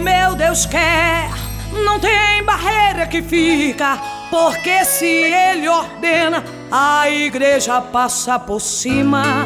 meu Deus quer, não tem barreira que fica, porque se Ele ordena, a igreja passa por cima.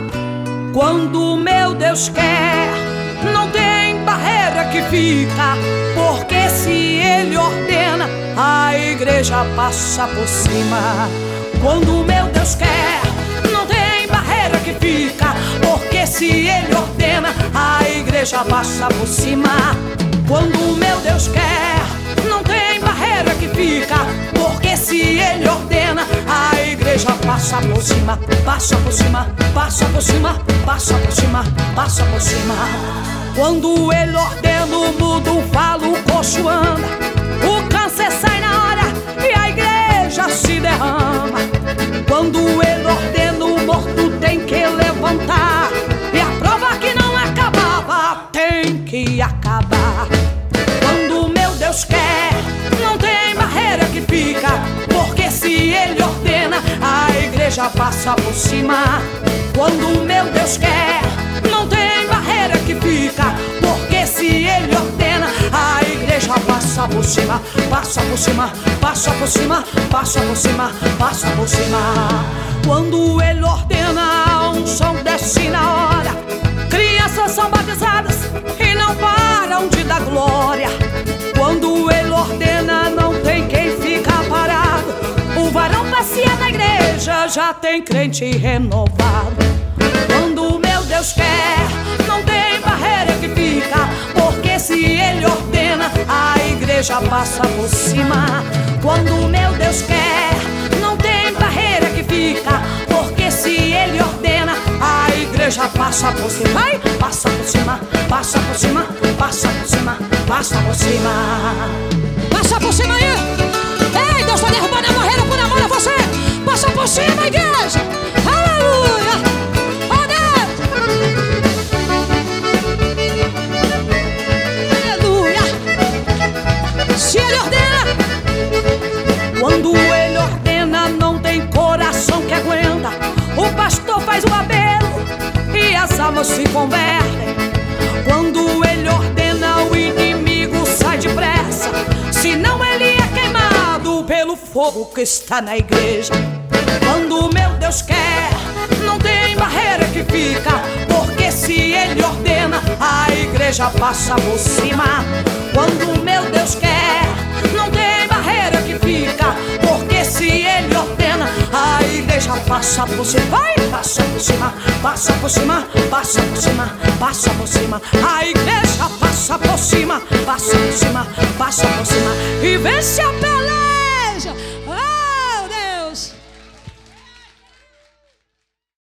Quando meu Deus quer, não tem barreira que fica, porque se Ele ordena, a igreja passa por cima. Quando meu Deus quer, não tem barreira que fica, porque se Ele ordena, a igreja passa por cima. Quando meu Deus quer, não tem barreira que fica, porque se Ele ordena, a igreja passa por cima. Passa por cima, passa por cima, passa por cima, passa por cima. Quando Ele ordena, o mudo fala, o coxo anda, o câncer sai na hora e a igreja se derrama. Quando Ele ordena, o morto tem que levantar, e a prova que não acabava tem que acabar. Quando meu Deus quer, não tem barreira que fica, porque se Ele ordena, a igreja passa por cima. Quando meu Deus quer, não tem barreira que fica, porque se Ele ordena, a igreja passa por cima. Passa por cima, passa por cima, passa por cima, passa por cima. Quando Ele ordena, a unção desce na hora, crianças são batizadas e não param de dar glória. Quando Ele ordena, não tem quem fica parado, o varão passeia na igreja, já tem crente renovado. Quando meu Deus quer, não tem barreira que fica, porque se Ele ordena, a igreja passa por cima. Quando meu Deus quer, não tem barreira que fica, porque se Ele ordena, a igreja passa por cima. Vai, passa por cima, passa por cima, passa por cima, passa por cima. Passa por cima aí! Ei, Deus tá derrubando a barreira por amor a você! Passa por cima, igreja! Aleluia! Oh, Deus! Aleluia! Se Ele ordena! Quando Ele ordena, não tem coração que aguenta, o pastor faz o apelo e as almas se convertem. Quando Ele ordena, o inimigo sai depressa, senão ele é queimado pelo fogo que está na igreja. Quando meu Deus quer, não tem barreira que fica, porque se Ele ordena, a igreja passa por cima. Quando meu Deus quer, não tem barreira que fica, porque se Ele ordena, a igreja passa por cima. Vai, passa por cima, passa por cima, passa por cima, passa por cima. A igreja passa por cima, passa por cima, passa por cima, e vence a